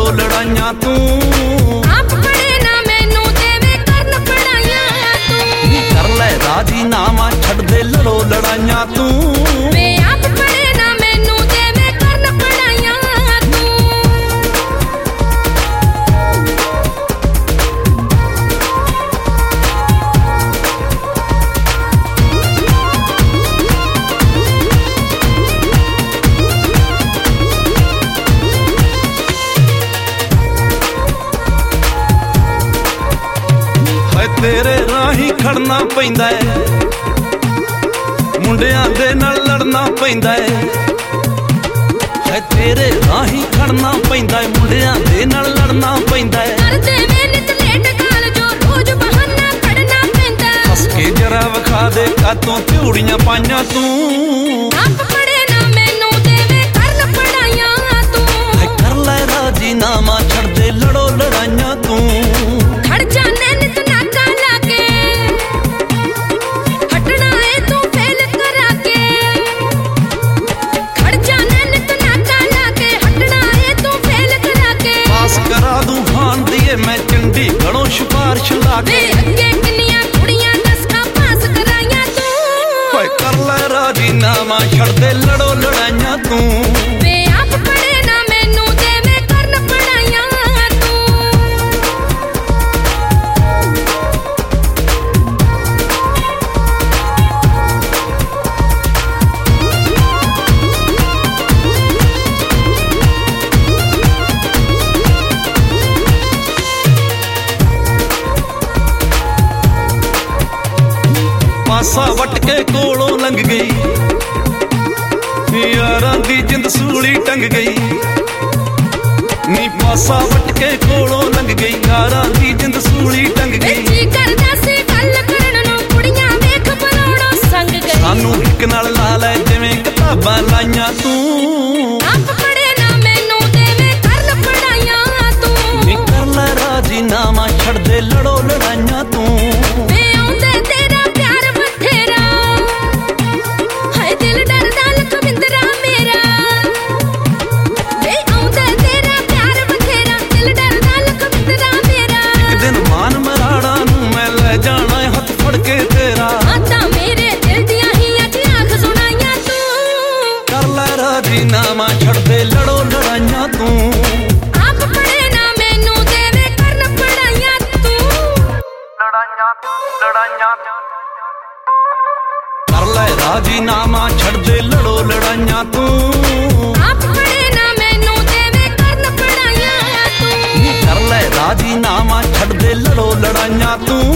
लड़ो लड़ाइयां तू आप पढ़े ना मैनू देवे करन पढ़ाइयां तू कर ले राजीनामा छड़ दे लड़ो लड़ाइयां तू वे आप पढ़े ना मैनू देवे करन पढ़ाइयां तू तेरे राही खड़ना पैंदा है मुंडियां दे नाल लड़ना पैंदा है तेरे राही खड़ना पैंदा है मुंडियां दे नाल लड़ना पैंदा है करदे मेहनत लेट गाल जो रोज बहाना कढ़ना पैंदा हस के जरा विखा दे कातों ਝੂੜੀਆਂ पाइयां तू आप पढ़े ना मैनू देवे करन पढ़ाइयां तू कर ले राजीनामा छड़ दे लड़ो लड़ाइयां तू खड़ जा नैनत नाका लाके हटना है तू फेल करा के खड़ जा नैनत नाका लाके हटना है तू फेल करा के पास करा दूं हान दिए मैं चंडीगढ़ों सिफारिश ला वे के अगे किन्नियां कुड़ियां दसका पास कराइयां तू ओए कर ले राजीनामा छड़ दे लड़ो लड़ाइयां तू वे आप पढ़े ना मैनू देवे करन पढ़ाइयां तू पासा वट के कोलों लंघ गई यारां दी जिंद सूली टंग गई नी पासा वट के कोलों लंघ गई यारां दी जिंद सूली टंग वे गई जी करदा सी गल करन नूं कुड़ियां वेख बरोड़ों संग गई सानू इक नाल ला लै जिवें किताबां लाइयां तू आप पढ़े ना मैनू देवे करन पढ़ाइयां तू नी कर लै राजीनामा छड़ दे लड़ो लड़ाइयां तू वे आउंदे तेरा प्यार बथेरा हाय दिल डरदा लखविंदरा मेरा वे आउंदे तेरा प्यार बथेरा दिल डरदा लखविंदरा मेरा एक दिन मान मराड़ा नूं मैं ले जाना है हथ फड़ के तेरा आता मेरे दिल दियां ही अज आख सुनाइयां तू कर लै राजीनामा छड़ दे लड़ो लड़ाइयां तू आप पढ़े ना मैनू देवे करन पढ़ाइयां तू कर ले राजीनामा छड़ दे लड़ो लड़ाइयां तू आप पढ़े ना मैनू देवे करन पढ़ाइयां तू कर ले राजीनामा छड़ दे लड़ो लड़ाइयां तू